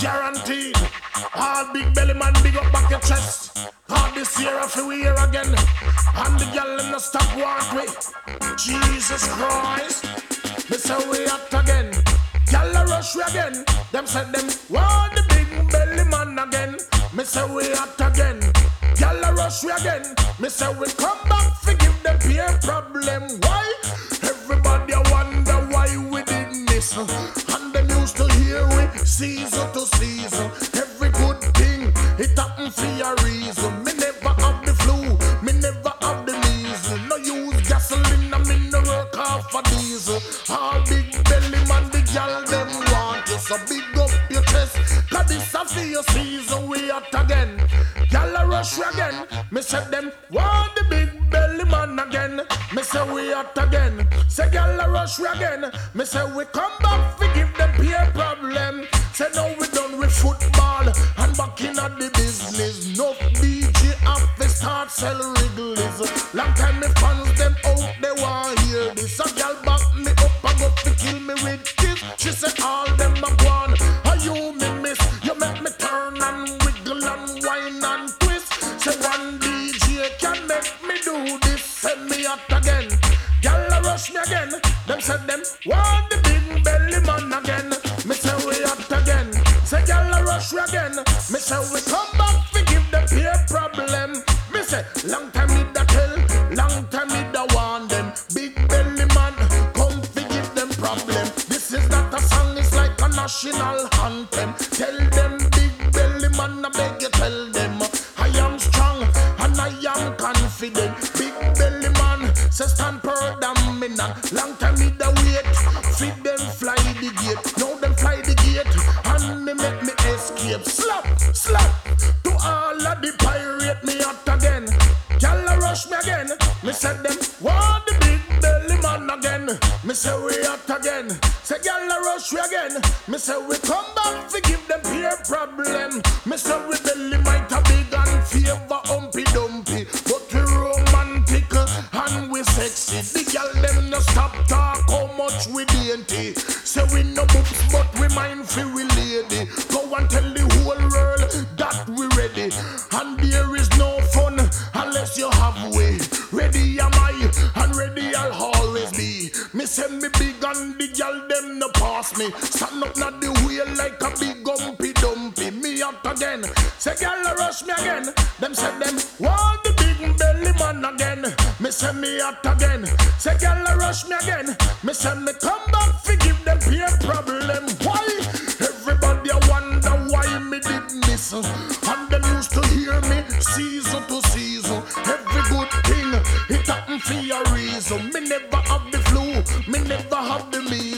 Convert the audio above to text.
guaranteed. All big belly man, big up back your chest. All this year I feel we here again. And the girl in the stop want we. Jesus Christ, me say we act again. Girl a rush we again. Them said them want the big belly man again. Me say we act again. Girl a rush we again. Me say we come back to give them peer problem. Why? Everybody wonder why we didn't miss. And them used to hear we season to season. Every good thing it happen for a reason. Me never have the flu, me never have the measles. No use gasoline, I mean no work off for diesel. All big belly man, the girl them want you. So big up your chest, cause this a for your season. We out again. Girl a rush we again. Me say them want the big belly man again. Me say we out again. Say girl a rush we again. Me say we come back to give them peer problem. Say now we done with football and back in at the business. No DJ have to start sell Wrigley's. Long time me fans them out they want hear this. A girl back me up and go to kill me with kiss. She say all them a gone. How you me miss? You make me turn and wiggle and whine and twist. Say one DJ can make me do this. Send me out again. Girl a rush me again. Them said them want the big belly man again. Me say we out again. Say girl a rush we again. Me say we come back to give them peer problem. Me say long time me da tell, long time me da warn them. Big belly man come to give them problem. This is not a song, it's like a national anthem. Tell them big belly man, I beg you tell them I am strong and I am confident. Big belly man say stand per dominant. Long time me da wait, feed them fly the gate. Now them fly the gate and me make me escape. Slap, slap to all of the pirate me out again. Girl a rush me again. Me said them want the big belly man again. Me say we out again. Say girl a rush we again. Me say we come back to give them peer problem. Me say we belly might a big and favor humpy dumpy, but we romantic and we sexy. The girl them no stop talk how much we dainty. Say we no boobs but we mindful we lady. Go and tell the whole world that we ready. And there is no fun unless you have way. Ready am I and ready I'll always be. Me say me big and the girl them no pass me. Stand up not the wheel like a big humpy dumpy. Me out again. Say girl a rush me again. Them said them want the big belly man again. Me say me out again. Say girl a rush me again. Me say me come back to give them peer problem. Why? Everybody a wonder why me did miss. And them used to hear me season to season. Every good thing it happen for a reason. Me never have the flu, me never have the measles.